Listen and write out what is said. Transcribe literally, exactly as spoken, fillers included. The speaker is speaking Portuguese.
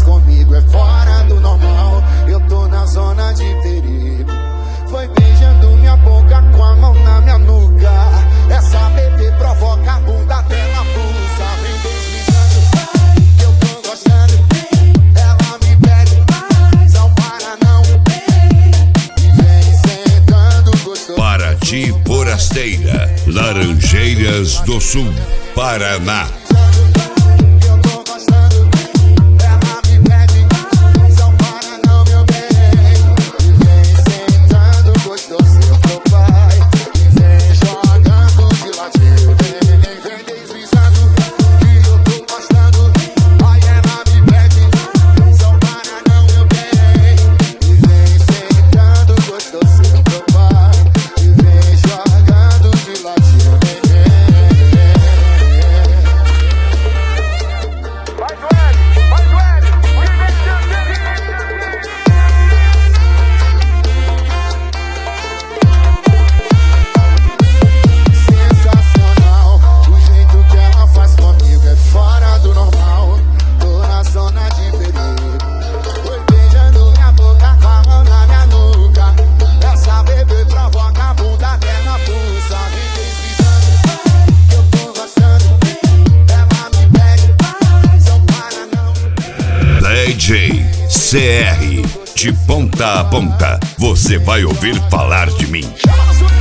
comigo é fora do normal. Eu tô na zona de perigo. Foi beijando minha boca com a mão na minha nuca. Essa bebê provoca a bunda até na pulsa. Vem deslizando, que eu tô gostando. Ela me pede mais, não para não. E vem sentando gostoso. Paraty Forasteira, Laranjeiras do Sul, Paraná. D J C R, de ponta a ponta, você vai ouvir falar de mim.